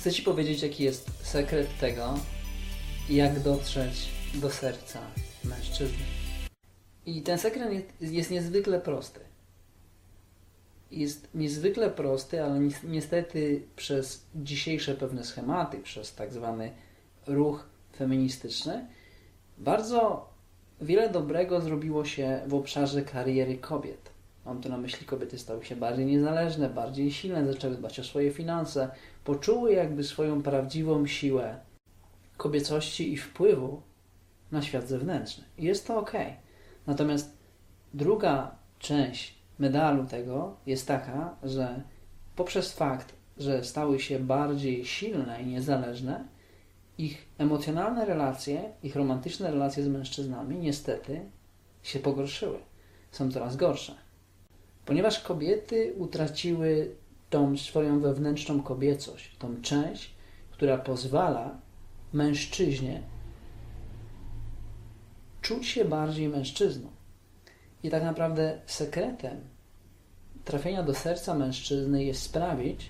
Chcę Ci powiedzieć, jaki jest sekret tego, jak dotrzeć do serca mężczyzny. I ten sekret jest niezwykle prosty. Jest niezwykle prosty, ale niestety przez dzisiejsze pewne schematy, przez tak zwany ruch feministyczny, bardzo wiele dobrego zrobiło się w obszarze kariery kobiet. Mam tu na myśli, kobiety stały się bardziej niezależne, bardziej silne, zaczęły dbać o swoje finanse, poczuły jakby swoją prawdziwą siłę kobiecości i wpływu na świat zewnętrzny. I jest to okej. Natomiast druga część medalu tego jest taka, że poprzez fakt, że stały się bardziej silne i niezależne, ich emocjonalne relacje, ich romantyczne relacje z mężczyznami niestety się pogorszyły. Są coraz gorsze. Ponieważ kobiety utraciły tą swoją wewnętrzną kobiecość, tą część, która pozwala mężczyźnie czuć się bardziej mężczyzną. I tak naprawdę sekretem trafienia do serca mężczyzny jest sprawić,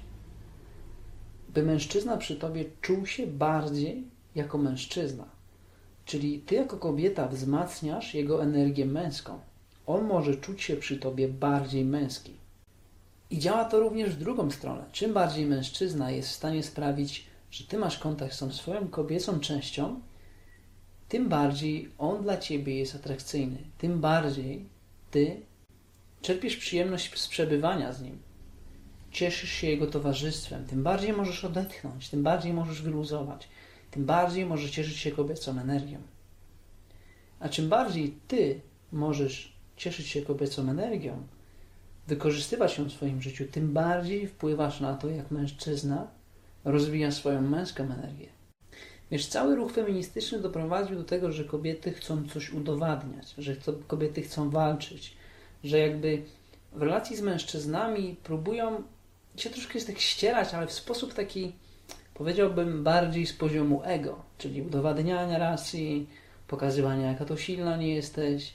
by mężczyzna przy Tobie czuł się bardziej jako mężczyzna. Czyli Ty jako kobieta wzmacniasz jego energię męską. On może czuć się przy Tobie bardziej męski. I działa to również w drugą stronę. Czym bardziej mężczyzna jest w stanie sprawić, że Ty masz kontakt z tą swoją kobiecą częścią, tym bardziej on dla Ciebie jest atrakcyjny. Tym bardziej Ty czerpiesz przyjemność z przebywania z nim. Cieszysz się jego towarzystwem. Tym bardziej możesz odetchnąć. Tym bardziej możesz wyluzować. Tym bardziej możesz cieszyć się kobiecą energią. A czym bardziej Ty możesz cieszyć się kobiecą energią, wykorzystywać ją w swoim życiu, tym bardziej wpływasz na to, jak mężczyzna rozwija swoją męską energię. Wiesz, cały ruch feministyczny doprowadził do tego, że kobiety chcą coś udowadniać, że kobiety chcą walczyć, że jakby w relacji z mężczyznami próbują się troszkę z tych ścierać, ale w sposób taki, powiedziałbym, bardziej z poziomu ego, czyli udowadniania racji, pokazywania, jaka to silna nie jesteś.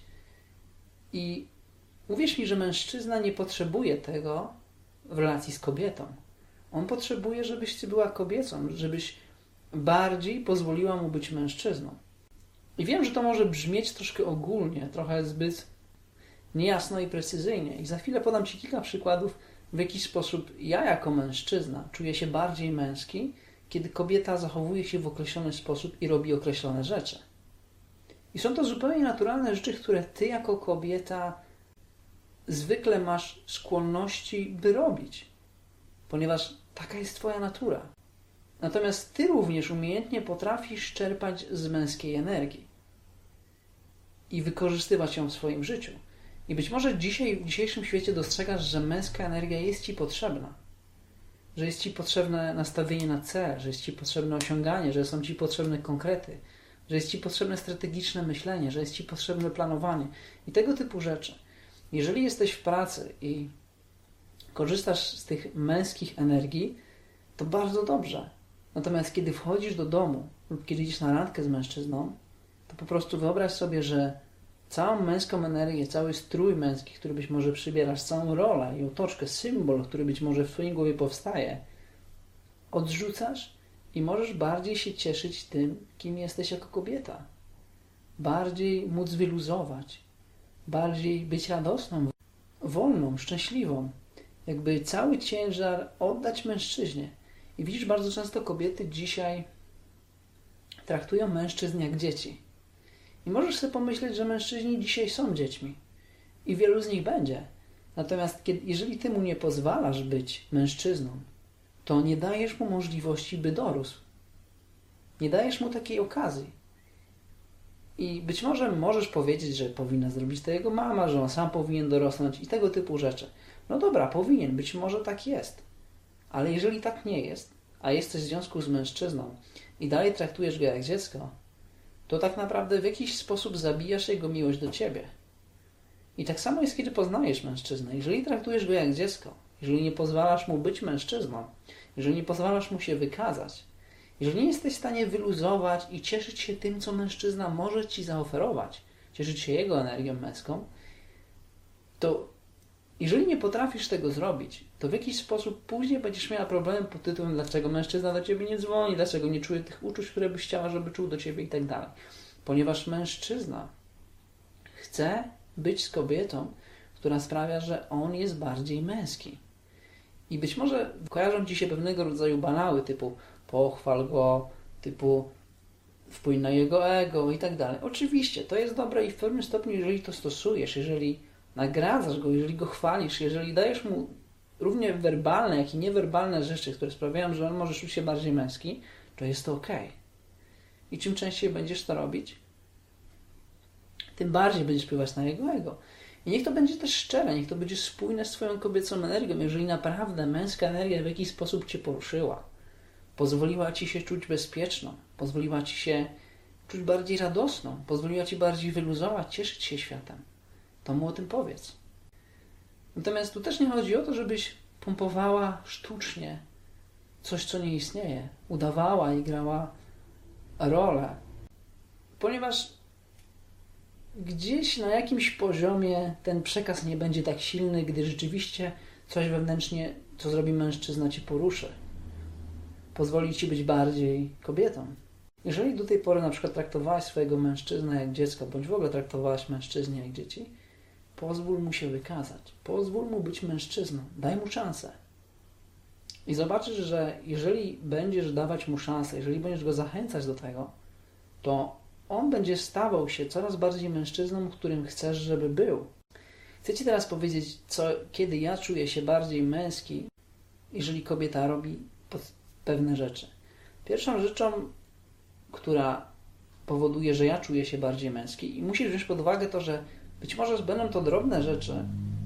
I uwierz mi, że mężczyzna nie potrzebuje tego w relacji z kobietą. On potrzebuje, żebyś Ty była kobiecą, żebyś bardziej pozwoliła mu być mężczyzną. I wiem, że to może brzmieć troszkę ogólnie, trochę zbyt niejasno i precyzyjnie. I za chwilę podam Ci kilka przykładów, w jaki sposób ja jako mężczyzna czuję się bardziej męski, kiedy kobieta zachowuje się w określony sposób i robi określone rzeczy. I są to zupełnie naturalne rzeczy, które Ty jako kobieta zwykle masz skłonności, by robić, ponieważ taka jest Twoja natura. Natomiast Ty również umiejętnie potrafisz czerpać z męskiej energii i wykorzystywać ją w swoim życiu. I być może dzisiaj, w dzisiejszym świecie dostrzegasz, że męska energia jest Ci potrzebna. Że jest Ci potrzebne nastawienie na cel, że jest Ci potrzebne osiąganie, że są Ci potrzebne konkrety, że jest Ci potrzebne strategiczne myślenie, że jest Ci potrzebne planowanie i tego typu rzeczy. Jeżeli jesteś w pracy i korzystasz z tych męskich energii, to bardzo dobrze. Natomiast kiedy wchodzisz do domu lub kiedy idziesz na randkę z mężczyzną, to po prostu wyobraź sobie, że całą męską energię, cały strój męski, który być może przybierasz, całą rolę i otoczkę, symbol, który być może w Twojej głowie powstaje, odrzucasz i możesz bardziej się cieszyć tym, kim jesteś jako kobieta. Bardziej móc wyluzować, bardziej być radosną, wolną, szczęśliwą. Jakby cały ciężar oddać mężczyźnie. I widzisz, bardzo często kobiety dzisiaj traktują mężczyzn jak dzieci. I możesz sobie pomyśleć, że mężczyźni dzisiaj są dziećmi. I wielu z nich będzie. Natomiast jeżeli Ty mu nie pozwalasz być mężczyzną, to nie dajesz mu możliwości, by dorósł. Nie dajesz mu takiej okazji. I być może możesz powiedzieć, że powinna zrobić to jego mama, że on sam powinien dorosnąć i tego typu rzeczy. No dobra, powinien, być może tak jest. Ale jeżeli tak nie jest, a jesteś w związku z mężczyzną i dalej traktujesz go jak dziecko, to tak naprawdę w jakiś sposób zabijasz jego miłość do Ciebie. I tak samo jest, kiedy poznajesz mężczyznę. Jeżeli traktujesz go jak dziecko, jeżeli nie pozwalasz mu być mężczyzną, jeżeli nie pozwalasz mu się wykazać, jeżeli nie jesteś w stanie wyluzować i cieszyć się tym, co mężczyzna może Ci zaoferować, cieszyć się jego energią męską, to Jeżeli nie potrafisz tego zrobić, to w jakiś sposób później będziesz miała problem pod tytułem, dlaczego mężczyzna do ciebie nie dzwoni, dlaczego nie czuje tych uczuć, które byś chciała, żeby czuł do ciebie i tak dalej. Ponieważ mężczyzna chce być z kobietą, która sprawia, że on jest bardziej męski. I być może kojarzą ci się pewnego rodzaju banały, typu pochwal go, typu wpłyń na jego ego i tak dalej. Oczywiście, to jest dobre i w pewnym stopniu, jeżeli to stosujesz, jeżeli nagradzasz go, jeżeli go chwalisz, jeżeli dajesz mu równie werbalne, jak i niewerbalne rzeczy, które sprawiają, że on może czuć się bardziej męski, to jest to okej. I czym częściej będziesz to robić, tym bardziej będziesz wpływać na jego ego. I niech to będzie też szczere, niech to będzie spójne z twoją kobiecą energią. Jeżeli naprawdę męska energia w jakiś sposób cię poruszyła, pozwoliła ci się czuć bezpieczną, pozwoliła ci się czuć bardziej radosną, pozwoliła ci bardziej wyluzować, cieszyć się światem, to mu o tym powiedz. Natomiast tu też nie chodzi o to, żebyś pompowała sztucznie coś, co nie istnieje, udawała i grała rolę, ponieważ gdzieś na jakimś poziomie ten przekaz nie będzie tak silny, gdy rzeczywiście coś wewnętrznie, co zrobi mężczyzna, ci poruszy. Pozwoli ci być bardziej kobietą. Jeżeli do tej pory na przykład traktowałaś swojego mężczyznę jak dziecko, bądź w ogóle traktowałaś mężczyznę jak dzieci, pozwól mu się wykazać. Pozwól mu być mężczyzną. Daj mu szansę. I zobaczysz, że jeżeli będziesz dawać mu szansę, jeżeli będziesz go zachęcać do tego, to on będzie stawał się coraz bardziej mężczyzną, którym chcesz, żeby był. Chcę ci teraz powiedzieć, kiedy ja czuję się bardziej męski, jeżeli kobieta robi pewne rzeczy. Pierwszą rzeczą, która powoduje, że ja czuję się bardziej męski, i musisz wziąć pod uwagę to, że być może będą to drobne rzeczy,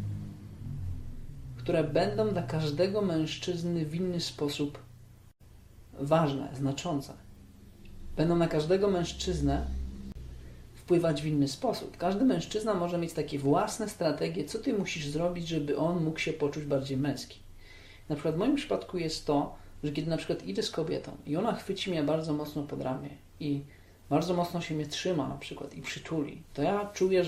które będą dla każdego mężczyzny w inny sposób ważne, znaczące. Będą na każdego mężczyznę wpływać w inny sposób. Każdy mężczyzna może mieć takie własne strategie, co ty musisz zrobić, żeby on mógł się poczuć bardziej męski. Na przykład w moim przypadku jest to, że kiedy na przykład idę z kobietą i ona chwyci mnie bardzo mocno pod ramię i bardzo mocno się mnie trzyma na przykład i przytuli, to ja czuję,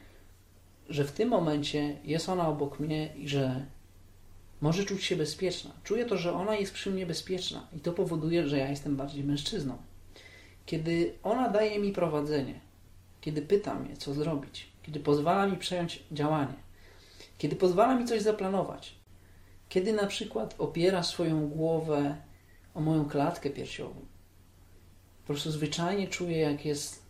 że w tym momencie jest ona obok mnie i że może czuć się bezpieczna. Czuję to, że ona jest przy mnie bezpieczna i to powoduje, że ja jestem bardziej mężczyzną. Kiedy ona daje mi prowadzenie, kiedy pyta mnie, co zrobić, kiedy pozwala mi przejąć działanie, kiedy pozwala mi coś zaplanować, kiedy na przykład opiera swoją głowę o moją klatkę piersiową, po prostu zwyczajnie czuję, jak jest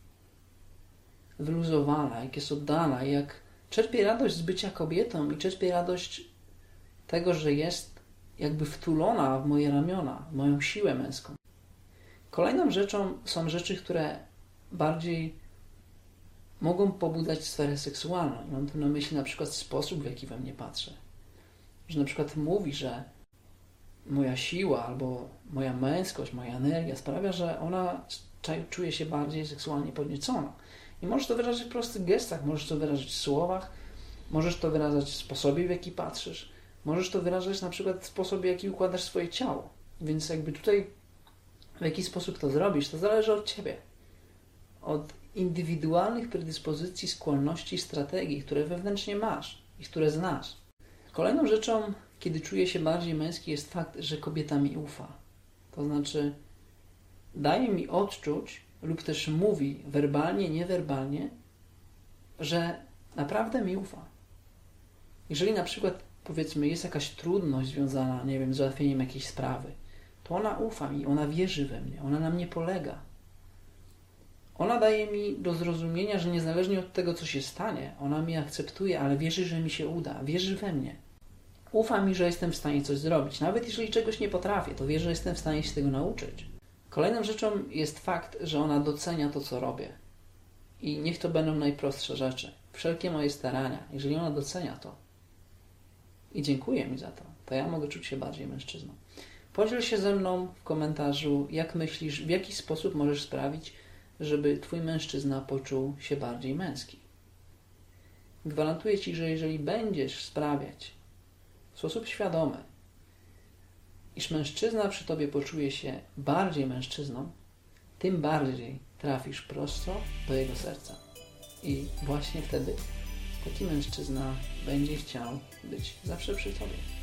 wyluzowana, jak jest oddana, jak czerpie radość z bycia kobietą i czerpie radość tego, że jest jakby wtulona w moje ramiona, w moją siłę męską. Kolejną rzeczą są rzeczy, które bardziej mogą pobudzać sferę seksualną. Mam tu na myśli na przykład sposób, w jaki we mnie patrzy. Że na przykład mówi, że moja siła albo moja męskość, moja energia sprawia, że ona czuje się bardziej seksualnie podniecona. I możesz to wyrażać w prostych gestach, możesz to wyrażać w słowach, możesz to wyrażać w sposobie, w jaki patrzysz, możesz to wyrażać na przykład w sposobie, w jaki układasz swoje ciało. Więc jakby tutaj w jaki sposób to zrobisz, to zależy od ciebie. Od indywidualnych predyspozycji, skłonności, strategii, które wewnętrznie masz i które znasz. Kolejną rzeczą, kiedy czuję się bardziej męski, jest fakt, że kobieta mi ufa. To znaczy daje mi odczuć lub też mówi werbalnie, niewerbalnie, że naprawdę mi ufa. Jeżeli na przykład, powiedzmy, jest jakaś trudność związana, nie wiem, z załatwieniem jakiejś sprawy, to ona ufa mi, ona wierzy we mnie, ona na mnie polega. Ona daje mi do zrozumienia, że niezależnie od tego, co się stanie, ona mnie akceptuje, ale wierzy, że mi się uda, wierzy we mnie. Ufa mi, że jestem w stanie coś zrobić. Nawet jeżeli czegoś nie potrafię, to wie, że jestem w stanie się tego nauczyć. Kolejną rzeczą jest fakt, że ona docenia to, co robię. I niech to będą najprostsze rzeczy. Wszelkie moje starania, jeżeli ona docenia to i dziękuję mi za to, to ja mogę czuć się bardziej mężczyzną. Podziel się ze mną w komentarzu, jak myślisz, w jaki sposób możesz sprawić, żeby twój mężczyzna poczuł się bardziej męski. Gwarantuję ci, że jeżeli będziesz sprawiać w sposób świadomy, iż mężczyzna przy tobie poczuje się bardziej mężczyzną, tym bardziej trafisz prosto do jego serca. I właśnie wtedy taki mężczyzna będzie chciał być zawsze przy tobie.